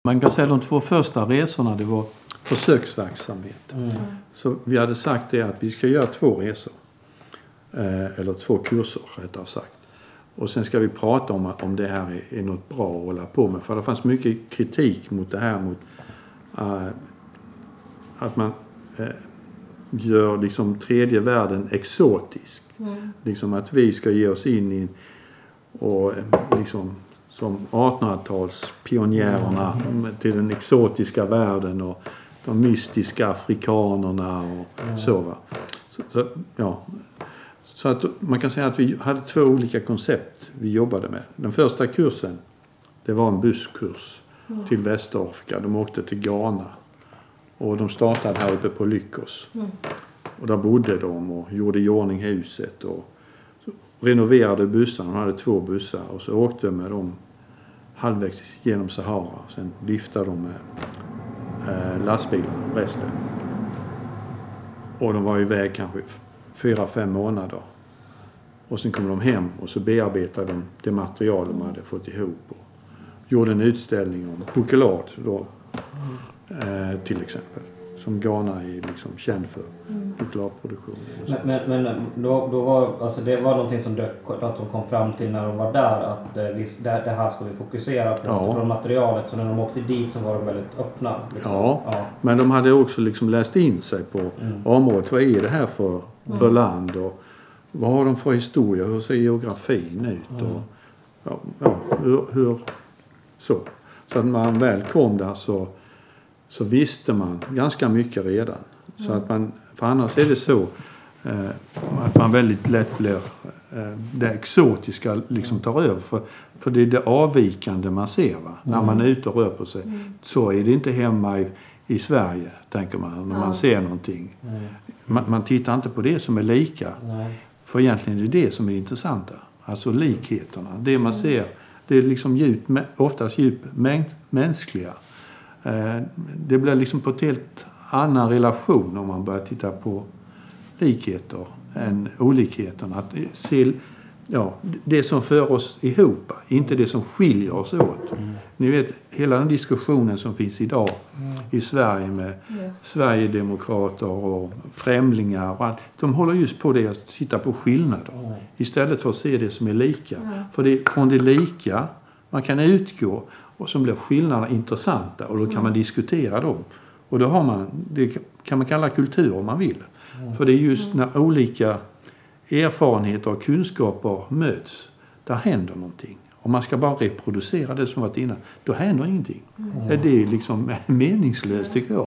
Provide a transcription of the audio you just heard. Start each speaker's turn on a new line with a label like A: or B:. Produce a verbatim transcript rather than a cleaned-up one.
A: Man kan säga att de två första resorna det var försöksverksamhet. Mm. Så vi hade sagt det att vi ska göra två resor. Eh, eller två kurser rättare sagt. Och sen ska vi prata om om det här är, är något bra att hålla på med. För det fanns mycket kritik mot det här. Mot uh, att man uh, gör liksom tredje världen exotisk. Mm. Liksom att vi ska ge oss in i och liksom som artonhundratals-pionjärerna mm. till den exotiska världen och de mystiska afrikanerna och mm. så va. Så, så, ja. Så att man kan säga att vi hade två olika koncept vi jobbade med. Den första kursen, det var en busskurs mm. till Västafrika. De åkte till Ghana och de startade här uppe på Lyckos. Mm. Och där bodde de och gjorde i ordning huset och renoverade bussarna. De hade två bussar och så åkte de med dem halvvägs genom Sahara. Sen lyftade de med eh, lastbilar resten. Och de var iväg kanske fyra, fem månader. Och sen kom de hem och så bearbetade de det material de hade fått ihop. Och gjorde en utställning om choklad då, eh, till exempel. Som Ghana är liksom känd för mm. chokladproduktion.
B: Men, men, men då, då var, alltså det var någonting som dök, att de kom fram till när de var där. Att eh, vi, det, det här ska vi fokusera på ja. Från materialet. Så när de åkte dit så var de väldigt öppna. Liksom.
A: Ja, ja, men de hade också liksom läst in sig på mm. området. Vad är det här för mm. land? Och vad har de för historia? Hur ser geografin ut? Mm. Och, ja, ja, hur, hur så. Så att man väl kom där så, så visste man ganska mycket redan. Mm. Så att man, för annars är det så eh, att man väldigt lätt blir eh, det exotiska liksom tar över. För, för det är det avvikande man ser va? Mm. När man är ute och rör på sig. Mm. Så är det inte hemma i, i Sverige tänker man när mm. man ser någonting. Mm. Man, man tittar inte på det som är lika. Mm. För egentligen är det det som är intressanta. Alltså likheterna. Det man mm. ser, det är liksom djupt, oftast djupt mänskliga. Eh, det blir liksom på ett helt annan relation om man börjar titta på likheter än olikheterna. Att se, ja, det som för oss ihop, inte det som skiljer oss åt. Mm. Ni vet, hela den diskussionen som finns idag mm. i Sverige med yeah. Sverigedemokrater och främlingar och allt. De håller just på det att titta på skillnader mm. istället för att se det som är lika. Mm. För det, från det lika man kan utgå och så blir skillnaderna intressanta och då kan mm. man diskutera dem. Och då har man, det kan man kalla kultur om man vill. Mm. För det är just när olika erfarenheter och kunskaper möts, där händer någonting. Om man ska bara reproducera det som varit innan, då händer ingenting. Mm. Det är liksom meningslöst tycker jag.